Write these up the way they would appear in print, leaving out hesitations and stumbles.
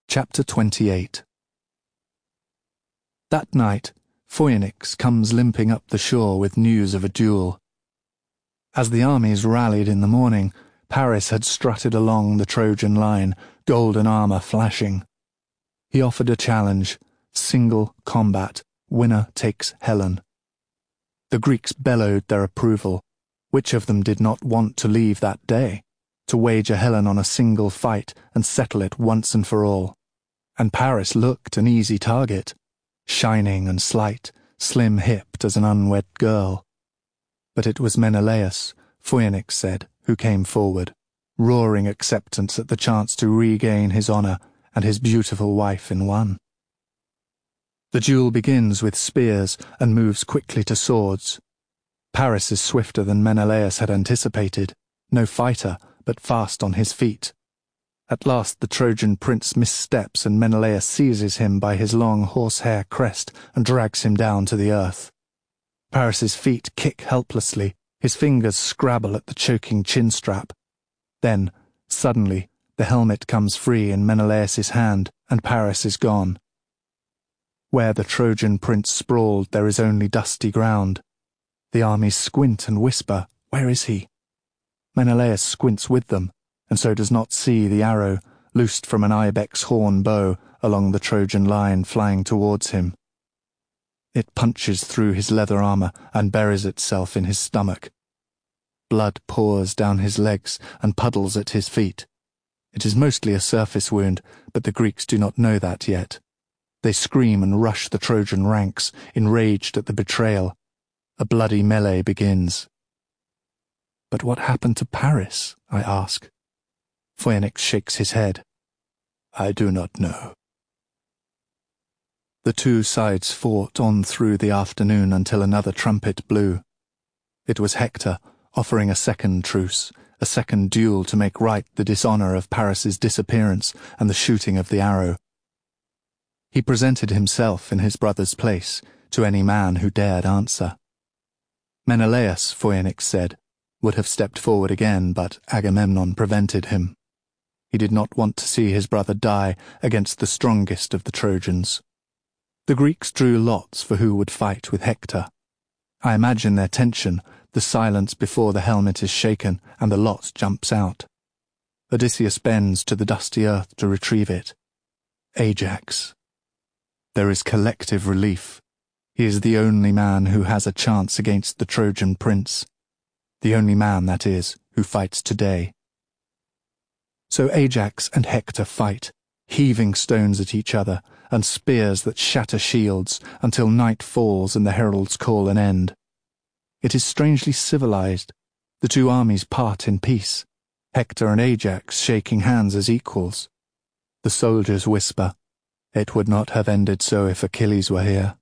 Chapter 28. That night, Phoenix comes limping up the shore with news of a duel. As the armies rallied in the morning, Paris had strutted along the Trojan line, golden armour flashing. He offered a challenge: single combat, winner takes Helen. The Greeks bellowed their approval. Which of them did not want to leave that day, to wager Helen on a single fight and settle it once and for all? And Paris looked an easy target, shining and slight, slim-hipped as an unwed girl. But it was Menelaus, Phoenix said, who came forward, roaring acceptance at the chance to regain his honour and his beautiful wife in one. The duel begins with spears and moves quickly to swords. Paris is swifter than Menelaus had anticipated, no fighter, but fast on his feet. At last the Trojan prince missteps and Menelaus seizes him by his long horsehair crest and drags him down to the earth. Paris's feet kick helplessly, his fingers scrabble at the choking chin strap. Then, suddenly, the helmet comes free in Menelaus's hand and Paris is gone. Where the Trojan prince sprawled there is only dusty ground. The armies squint and whisper, "Where is he?" Menelaus squints with them, and so does not see the arrow, loosed from an ibex horn bow, along the Trojan line flying towards him. It punches through his leather armour and buries itself in his stomach. Blood pours down his legs and puddles at his feet. It is mostly a surface wound, but the Greeks do not know that yet. They scream and rush the Trojan ranks, enraged at the betrayal. A bloody melee begins. But what happened to Paris? I ask. Phoenix shakes his head. I do not know. The two sides fought on through the afternoon until another trumpet blew. It was Hector, offering a second truce, a second duel to make right the dishonour of Paris's disappearance and the shooting of the arrow. He presented himself in his brother's place to any man who dared answer. Menelaus, Phoenix said, would have stepped forward again, but Agamemnon prevented him. He did not want to see his brother die against the strongest of the Trojans. The Greeks drew lots for who would fight with Hector. I imagine their tension, the silence before the helmet is shaken and the lot jumps out. Odysseus bends to the dusty earth to retrieve it. Ajax. There is collective relief. He is the only man who has a chance against the Trojan prince. The only man, that is, who fights today. So Ajax and Hector fight, heaving stones at each other and spears that shatter shields until night falls and the heralds call an end. It is strangely civilized. The two armies part in peace, Hector and Ajax shaking hands as equals. The soldiers whisper, "It would not have ended so if Achilles were here."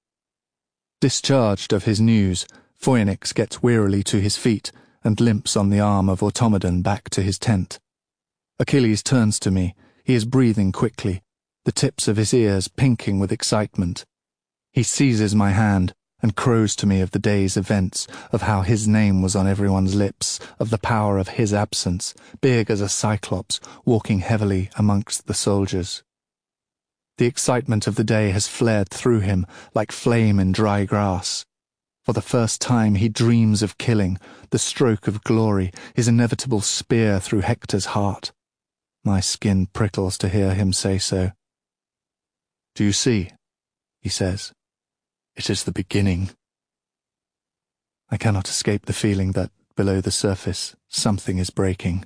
Discharged of his news, Phoenix gets wearily to his feet and limps on the arm of Automedon back to his tent. Achilles turns to me. He is breathing quickly, the tips of his ears pinking with excitement. He seizes my hand and crows to me of the day's events, of how his name was on everyone's lips, of the power of his absence, big as a cyclops, walking heavily amongst the soldiers. The excitement of the day has flared through him like flame in dry grass. For the first time he dreams of killing, the stroke of glory, his inevitable spear through Hector's heart. My skin prickles to hear him say so. "Do you see?" he says. "It is the beginning." I cannot escape the feeling that, below the surface, something is breaking.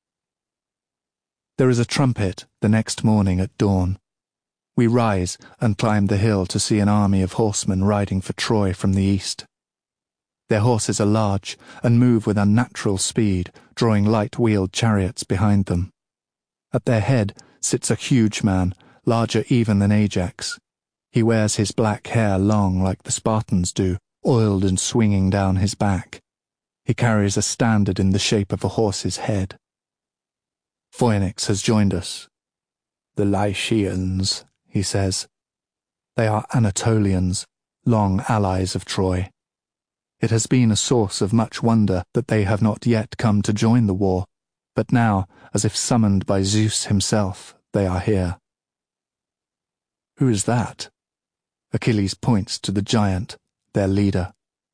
There is a trumpet the next morning at dawn. We rise and climb the hill to see an army of horsemen riding for Troy from the east. Their horses are large and move with unnatural speed, drawing light-wheeled chariots behind them. At their head sits a huge man, larger even than Ajax. He wears his black hair long like the Spartans do, oiled and swinging down his back. He carries a standard in the shape of a horse's head. Phoenix has joined us. "The Lycians," he says. They are Anatolians, long allies of Troy. It has been a source of much wonder that they have not yet come to join the war, but now, as if summoned by Zeus himself, they are here. Who is that? Achilles points to the giant, their leader.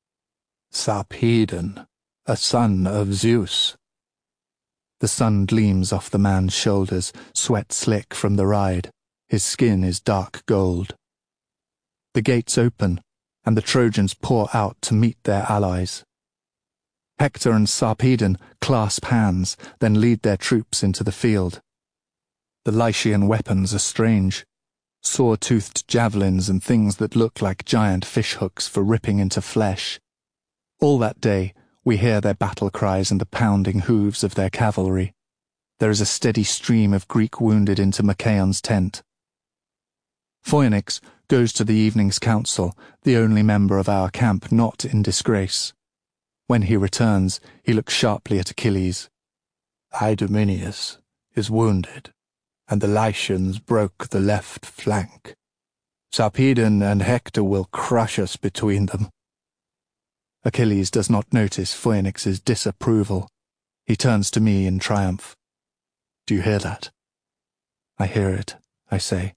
Sarpedon, a son of Zeus. The sun gleams off the man's shoulders, sweat slick from the ride. His skin is dark gold. The gates open, and the Trojans pour out to meet their allies. Hector and Sarpedon clasp hands, then lead their troops into the field. The Lycian weapons are strange. Saw-toothed javelins and things that look like giant fishhooks for ripping into flesh. All that day, we hear their battle cries and the pounding hooves of their cavalry. There is a steady stream of Greek wounded into Machaon's tent. Phoenix goes to the evening's council, the only member of our camp not in disgrace. When he returns, he looks sharply at Achilles. Idomeneus is wounded, and the Lycians broke the left flank. Sarpedon and Hector will crush us between them. Achilles does not notice Phoenix's disapproval. He turns to me in triumph. Do you hear that? I hear it, I say.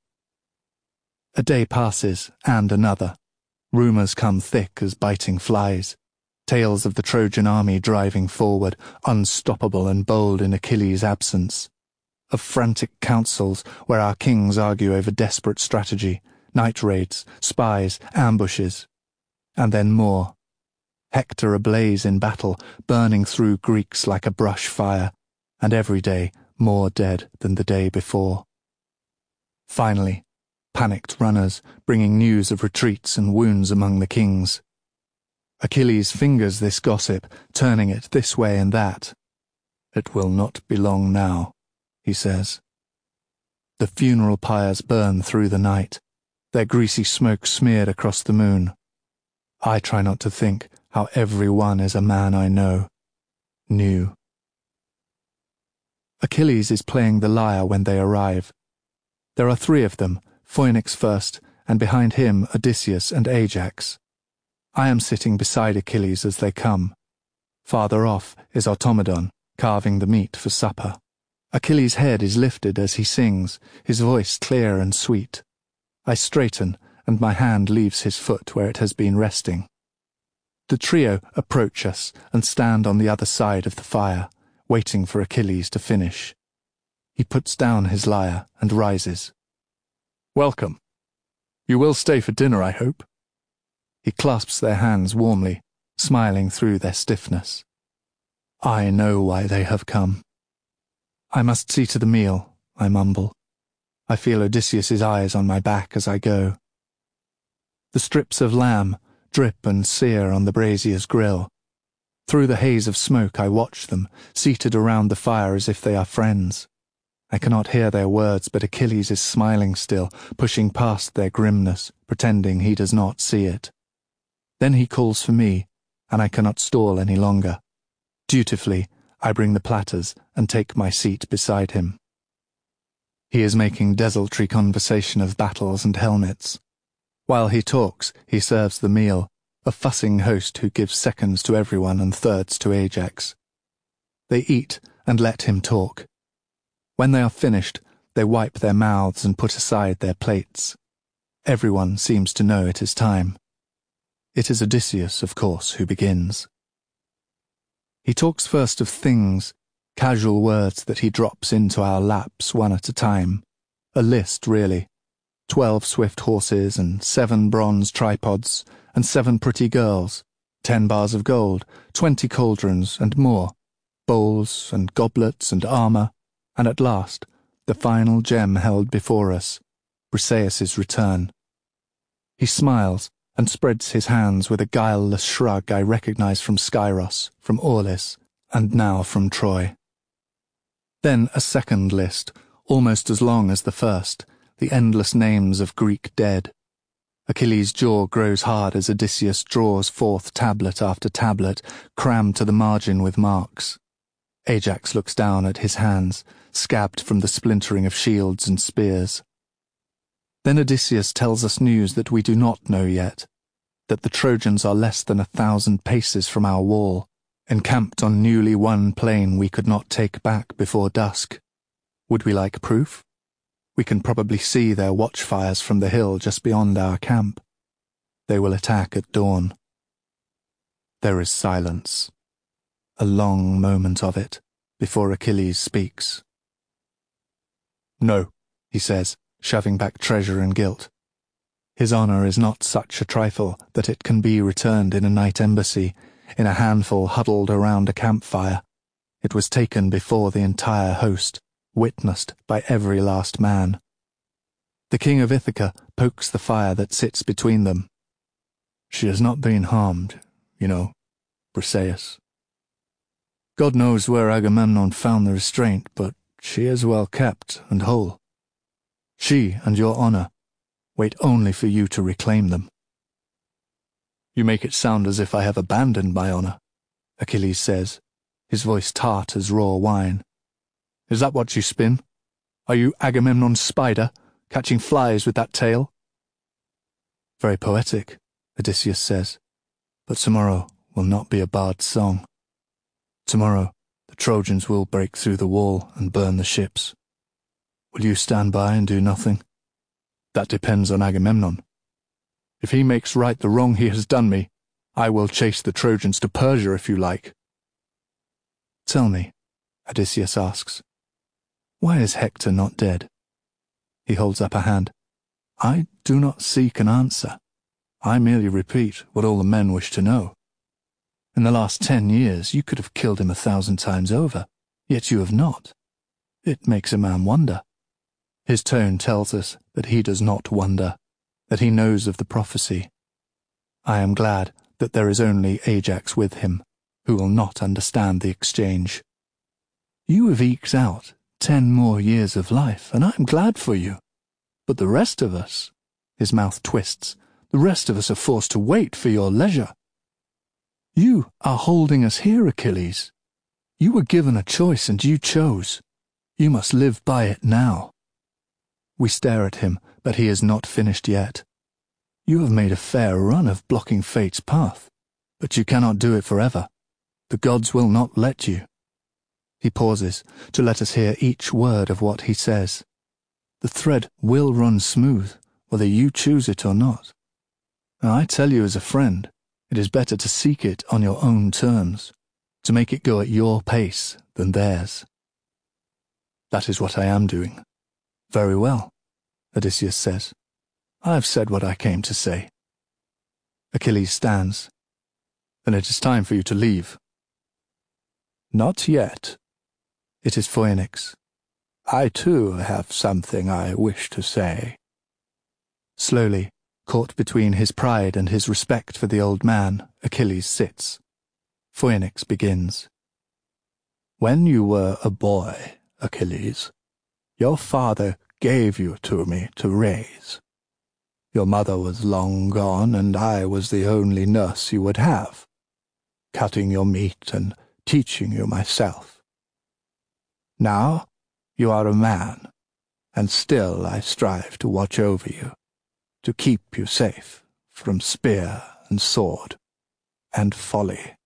A day passes, and another. Rumours come thick as biting flies. Tales of the Trojan army driving forward, unstoppable and bold in Achilles' absence. Of frantic councils where our kings argue over desperate strategy, night raids, spies, ambushes. And then more. Hector ablaze in battle, burning through Greeks like a brush fire, and every day more dead than the day before. Finally, panicked runners, bringing news of retreats and wounds among the kings. Achilles fingers this gossip, turning it this way and that. It will not be long now, he says. The funeral pyres burn through the night, their greasy smoke smeared across the moon. I try not to think how every one is a man I know, knew. Achilles is playing the lyre when they arrive. There are 3 of them, Phoenix first, and behind him Odysseus and Ajax. I am sitting beside Achilles as they come. Farther off is Automedon, carving the meat for supper. Achilles' head is lifted as he sings, his voice clear and sweet. I straighten, and my hand leaves his foot where it has been resting. The trio approach us and stand on the other side of the fire, waiting for Achilles to finish. He puts down his lyre and rises. Welcome. You will stay for dinner, I hope. He clasps their hands warmly, smiling through their stiffness. I know why they have come. I must see to the meal, I mumble. I feel Odysseus's eyes on my back as I go. The strips of lamb drip and sear on the brazier's grill. Through the haze of smoke I watch them, seated around the fire as if they are friends. I cannot hear their words, but Achilles is smiling still, pushing past their grimness, pretending he does not see it. Then he calls for me, and I cannot stall any longer. Dutifully, I bring the platters and take my seat beside him. He is making desultory conversation of battles and helmets. While he talks, he serves the meal, a fussing host who gives seconds to everyone and thirds to Ajax. They eat and let him talk. When they are finished, they wipe their mouths and put aside their plates. Everyone seems to know it is time. It is Odysseus, of course, who begins. He talks first of things, casual words that he drops into our laps one at a time. A list, really. 12 swift horses and 7 bronze tripods and 7 pretty girls, 10 bars of gold, 20 cauldrons and more, bowls and goblets and armour, and at last, the final gem held before us, Briseis's return. He smiles and spreads his hands with a guileless shrug I recognize from Skyros, from Aulis, and now from Troy. Then a second list, almost as long as the first, the endless names of Greek dead. Achilles' jaw grows hard as Odysseus draws forth tablet after tablet, crammed to the margin with marks. Ajax looks down at his hands, scabbed from the splintering of shields and spears. Then Odysseus tells us news that we do not know yet, that the Trojans are less than 1,000 paces from our wall, encamped on newly won plain we could not take back before dusk. Would we like proof? We can probably see their watchfires from the hill just beyond our camp. They will attack at dawn. There is silence. A long moment of it, before Achilles speaks. "No," he says, shoving back treasure and guilt. His honor is not such a trifle that it can be returned in a night embassy, in a handful huddled around a campfire. It was taken before the entire host, witnessed by every last man. The king of Ithaca pokes the fire that sits between them. "She has not been harmed, you know, Briseis. God knows where Agamemnon found the restraint, but she is well kept and whole. She and your honor wait only for you to reclaim them." "You make it sound as if I have abandoned my honor," Achilles says, his voice tart as raw wine. "Is that what you spin? Are you Agamemnon's spider, catching flies with that tail?" "Very poetic," Odysseus says, "but tomorrow will not be a bard's song. Tomorrow the Trojans will break through the wall and burn the ships. Will you stand by and do nothing? That depends on Agamemnon. If he makes right the wrong he has done me, I will chase the Trojans to Persia if you like." "Tell me," Odysseus asks, "why is Hector not dead?" He holds up a hand. "I do not seek an answer. I merely repeat what all the men wish to know. In the last 10 years you could have killed him 1,000 times over, yet you have not. It makes a man wonder." His tone tells us that he does not wonder, that he knows of the prophecy. I am glad that there is only Ajax with him, who will not understand the exchange. "You have eked out 10 more years of life, and I am glad for you. But the rest of us," his mouth twists, "the rest of us are forced to wait for your leisure. You are holding us here, Achilles. You were given a choice and you chose. You must live by it now." We stare at him, but he is not finished yet. "You have made a fair run of blocking fate's path, but you cannot do it forever. The gods will not let you." He pauses to let us hear each word of what he says. "The thread will run smooth, whether you choose it or not. And I tell you as a friend, it is better to seek it on your own terms, to make it go at your pace than theirs." "That is what I am doing." "Very well," Odysseus says. "I have said what I came to say." Achilles stands. "Then it is time for you to leave." "Not yet." It is Phoenix. "I too have something I wish to say." Slowly, caught between his pride and his respect for the old man, Achilles sits. Phoenix begins. "When you were a boy, Achilles, your father gave you to me to raise. Your mother was long gone, and I was the only nurse you would have, cutting your meat and teaching you myself. Now you are a man, and still I strive to watch over you, to keep you safe from spear and sword and folly."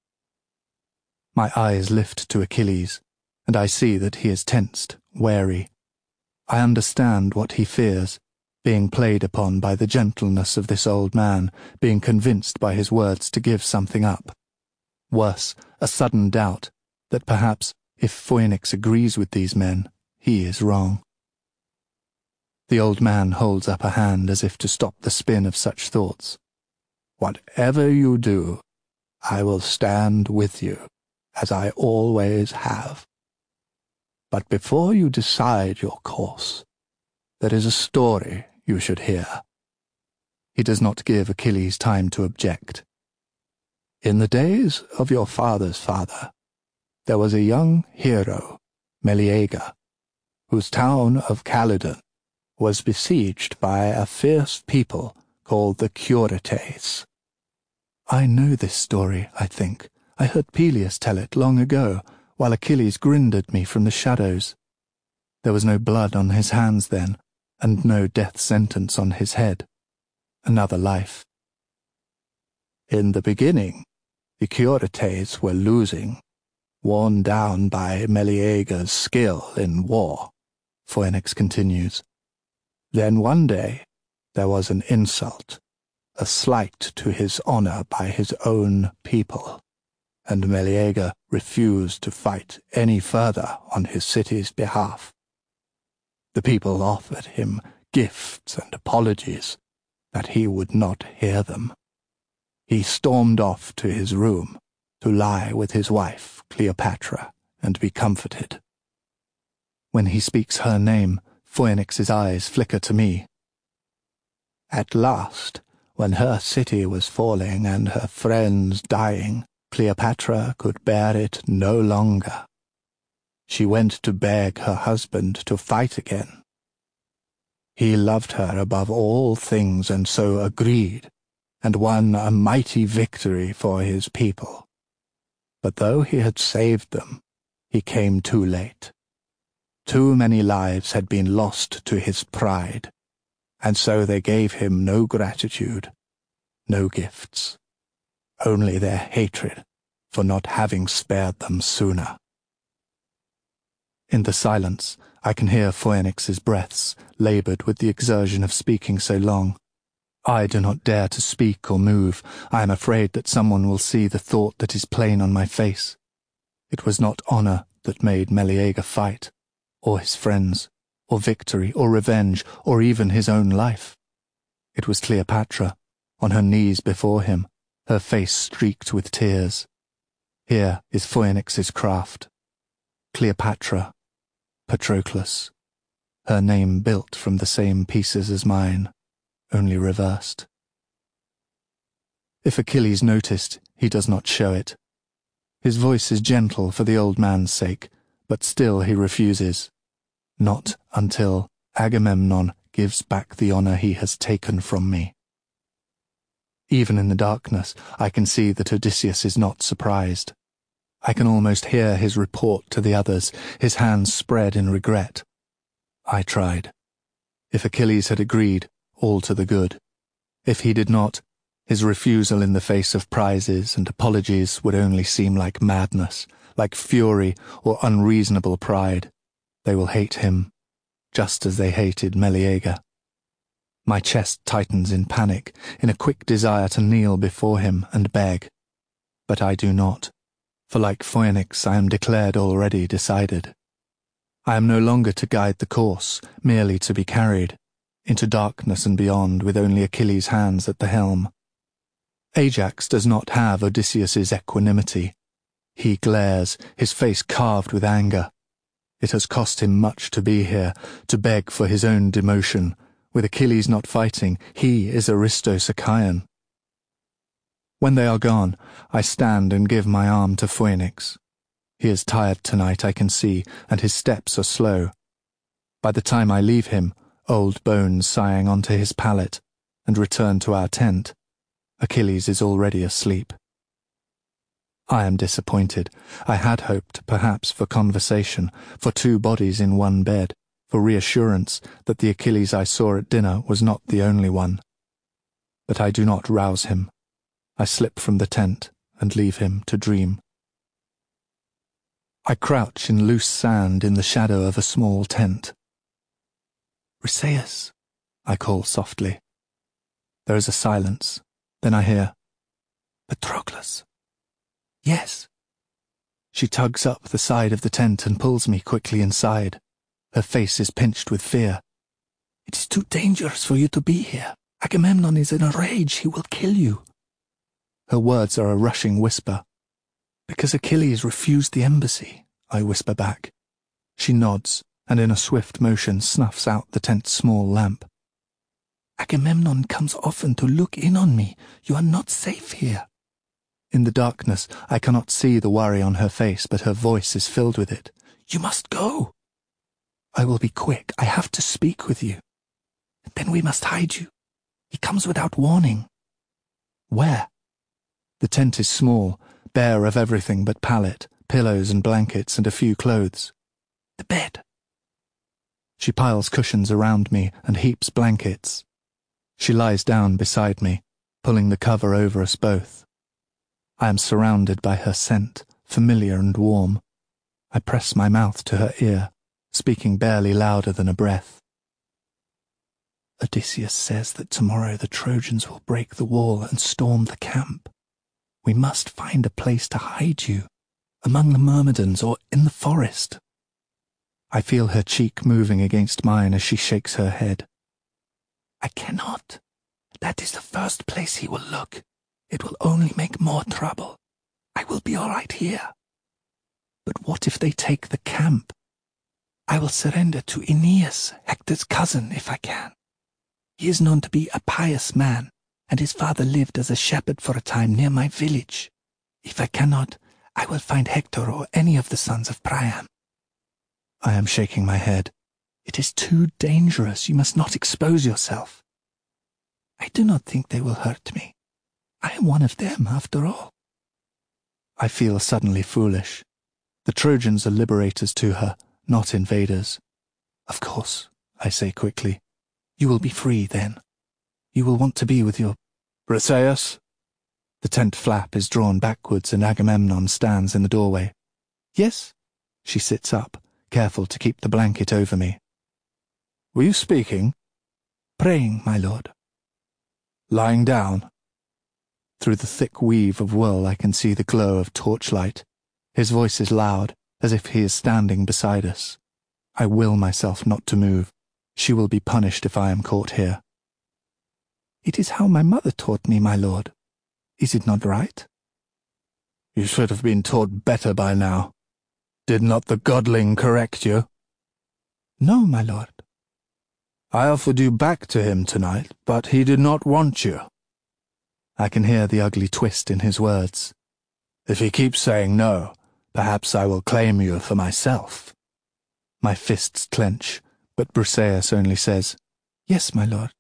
My eyes lift to Achilles, and I see that he is tensed, wary. I understand what he fears, being played upon by the gentleness of this old man, being convinced by his words to give something up. Worse, a sudden doubt that perhaps, if Phoenix agrees with these men, he is wrong. The old man holds up a hand as if to stop the spin of such thoughts. "Whatever you do, I will stand with you, as I always have. But before you decide your course, there is a story you should hear." He does not give Achilles time to object. "In the days of your father's father, there was a young hero, Meleager, whose town of Calydon was besieged by a fierce people called the Curetes." I know this story, I think. I heard Peleus tell it long ago, while Achilles grinned at me from the shadows. There was no blood on his hands then, and no death sentence on his head. Another life. "In the beginning, the Curetes were losing, worn down by Meleager's skill in war," Phoenix continues. Then one day there was an insult, a slight to his honor by his own people, and Meleager refused to fight any further on his city's behalf. The people offered him gifts and apologies, but he would not hear them. He stormed off to his room to lie with his wife, Cleopatra, and be comforted. When he speaks her name, Phoenix's eyes flicker to me. At last, when her city was falling and her friends dying, Cleopatra could bear it no longer. She went to beg her husband to fight again. He loved her above all things and so agreed, and won a mighty victory for his people. But though he had saved them, he came too late. Too many lives had been lost to his pride, and so they gave him no gratitude, no gifts, only their hatred for not having spared them sooner. In the silence, I can hear Phoenix's breaths, laboured with the exertion of speaking so long. I do not dare to speak or move. I am afraid that someone will see the thought that is plain on my face. It was not honour that made Meleager fight, or his friends, or victory, or revenge, or even his own life. It was Cleopatra, on her knees before him, her face streaked with tears. Here is Phoenix's craft. Cleopatra, Patroclus, her name built from the same pieces as mine, only reversed. If Achilles noticed, he does not show it. His voice is gentle for the old man's sake, but still he refuses. Not until Agamemnon gives back the honor he has taken from me. Even in the darkness, I can see that Odysseus is not surprised. I can almost hear his report to the others, his hands spread in regret. I tried. If Achilles had agreed, all to the good. If he did not, his refusal in the face of prizes and apologies would only seem like madness, like fury or unreasonable pride. They will hate him, just as they hated Meleager. My chest tightens in panic, in a quick desire to kneel before him and beg. But I do not, for like Phoenix I am declared already decided. I am no longer to guide the course, merely to be carried, into darkness and beyond with only Achilles' hands at the helm. Ajax does not have Odysseus's equanimity. He glares, his face carved with anger. It has cost him much to be here, to beg for his own demotion. With Achilles not fighting, he is Aristos Achaean. When they are gone, I stand and give my arm to Phoenix. He is tired tonight, I can see, and his steps are slow. By the time I leave him, old bones sighing onto his pallet, and return to our tent, Achilles is already asleep. I am disappointed. I had hoped, perhaps, for conversation, for two bodies in one bed, for reassurance that the Achilles I saw at dinner was not the only one. But I do not rouse him. I slip from the tent and leave him to dream. I crouch in loose sand in the shadow of a small tent. "Briseis," I call softly. There is a silence. Then I hear, "Patroclus." "Yes." She tugs up the side of the tent and pulls me quickly inside. Her face is pinched with fear. "It is too dangerous for you to be here. Agamemnon is in a rage. He will kill you." Her words are a rushing whisper. "Because Achilles refused the embassy," I whisper back. She nods, and in a swift motion snuffs out the tent's small lamp. "Agamemnon comes often to look in on me. You are not safe here." In the darkness, I cannot see the worry on her face, but her voice is filled with it. "You must go." "I will be quick. I have to speak with you." "Then we must hide you. He comes without warning." "Where?" The tent is small, bare of everything but pallet, pillows and blankets and a few clothes. "The bed." She piles cushions around me and heaps blankets. She lies down beside me, pulling the cover over us both. I am surrounded by her scent, familiar and warm. I press my mouth to her ear, speaking barely louder than a breath. Odysseus says that tomorrow the Trojans will break the wall and storm the camp. We must find a place to hide you, among the Myrmidons or in the forest. I feel her cheek moving against mine as she shakes her head. I cannot. That is the first place he will look. It will only make more trouble. I will be all right here. But what if they take the camp? I will surrender to Aeneas, Hector's cousin, if I can. He is known to be a pious man, and his father lived as a shepherd for a time near my village. If I cannot, I will find Hector or any of the sons of Priam. I am shaking my head. It is too dangerous. You must not expose yourself. I do not think they will hurt me. I am one of them, after all. I feel suddenly foolish. The Trojans are liberators to her, not invaders. Of course, I say quickly. You will be free then. You will want to be with your... Briseis? The tent flap is drawn backwards and Agamemnon stands in the doorway. Yes? She sits up, careful to keep the blanket over me. Were you speaking? Praying, my lord. Lying down? Through the thick weave of wool I can see the glow of torchlight. His voice is loud, as if he is standing beside us. I will myself not to move. She will be punished if I am caught here. It is how my mother taught me, my lord. Is it not right? You should have been taught better by now. Did not the godling correct you? No, my lord. I offered you back to him tonight, but he did not want you. I can hear the ugly twist in his words. If he keeps saying no, perhaps I will claim you for myself. My fists clench, but Briseis only says, Yes, my lord.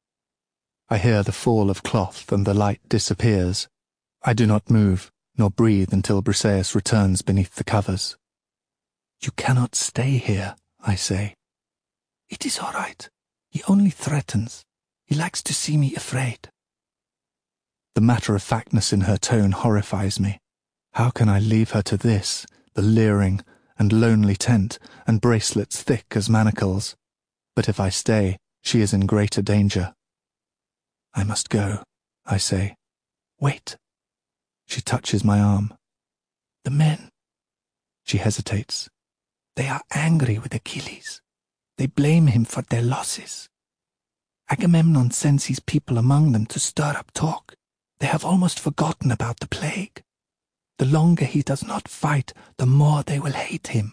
I hear the fall of cloth and the light disappears. I do not move, nor breathe until Briseis returns beneath the covers. You cannot stay here, I say. It is all right. He only threatens. He likes to see me afraid. The matter-of-factness in her tone horrifies me. How can I leave her to this, the leering and lonely tent, and bracelets thick as manacles? But if I stay, she is in greater danger. I must go, I say. Wait. She touches my arm. The men. She hesitates. They are angry with Achilles. They blame him for their losses. Agamemnon sends his people among them to stir up talk. They have almost forgotten about the plague. The longer he does not fight, the more they will hate him.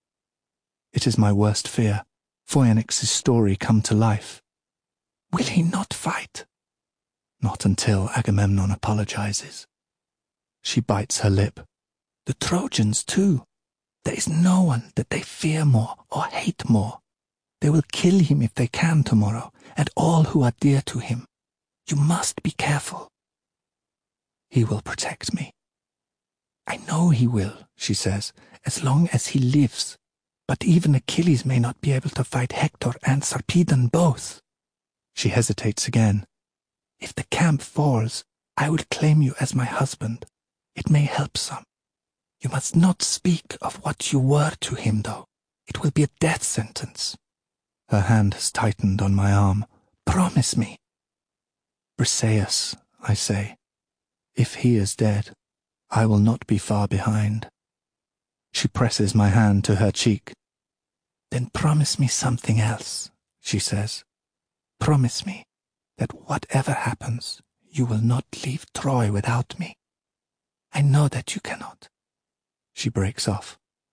It is my worst fear, Phoenix's story come to life. Will he not fight? Not until Agamemnon apologizes. She bites her lip. The Trojans, too. There is no one that they fear more or hate more. They will kill him if they can tomorrow, and all who are dear to him. You must be careful. He will protect me. I know he will, she says, as long as he lives. But even Achilles may not be able to fight Hector and Sarpedon both. She hesitates again. If the camp falls, I will claim you as my husband. It may help some. You must not speak of what you were to him, though. It will be a death sentence. Her hand has tightened on my arm. Promise me. Briseis, I say. If he is dead, I will not be far behind. She presses my hand to her cheek. Then promise me something else, she says. Promise me that whatever happens, you will not leave Troy without me. I know that you cannot. She breaks off.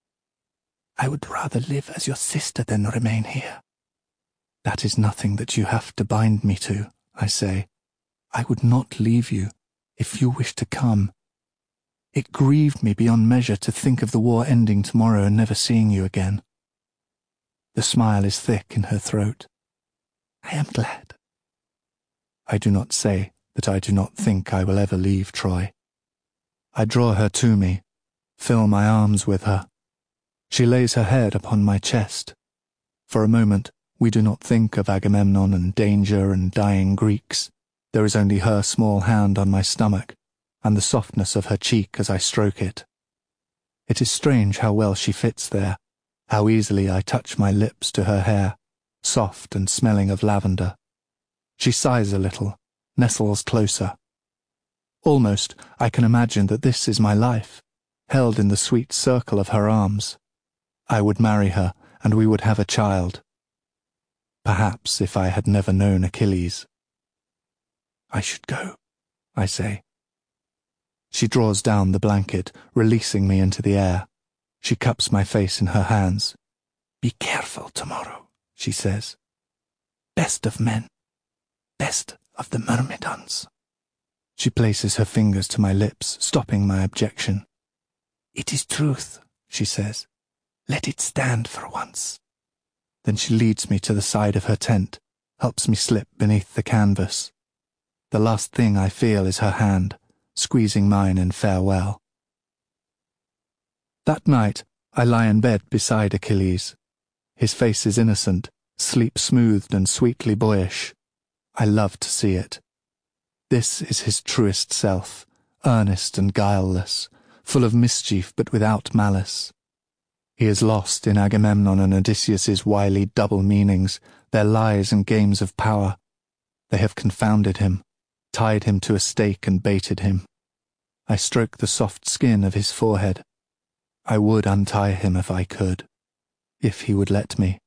I would rather live as your sister than remain here. That is nothing that you have to bind me to, I say. I would not leave you if you wish to come. It grieved me beyond measure to think of the war ending tomorrow and never seeing you again. The smile is thick in her throat. I am glad. I do not say that I do not think I will ever leave Troy. I draw her to me, fill my arms with her. She lays her head upon my chest. For a moment, we do not think of Agamemnon and danger and dying Greeks. There is only her small hand on my stomach, and the softness of her cheek as I stroke it. It is strange how well she fits there, how easily I touch my lips to her hair, soft and smelling of lavender, She sighs a little, nestles closer. Almost, I can imagine that this is my life, held in the sweet circle of her arms. I would marry her, and we would have a child. Perhaps if I had never known Achilles. I should go, I say. She draws down the blanket, releasing me into the air. She cups my face in her hands. Be careful tomorrow, she says. Best of men, best of the Myrmidons. She places her fingers to my lips, stopping my objection. It is truth, she says. Let it stand for once. Then she leads me to the side of her tent, helps me slip beneath the canvas. The last thing I feel is her hand, squeezing mine in farewell. That night, I lie in bed beside Achilles. His face is innocent, sleep-smoothed and sweetly boyish. I love to see it. This is his truest self, earnest and guileless, full of mischief but without malice. He is lost in Agamemnon and Odysseus's wily double meanings, their lies and games of power. They have confounded him, tied him to a stake and baited him. I stroke the soft skin of his forehead. I would untie him if I could, if he would let me.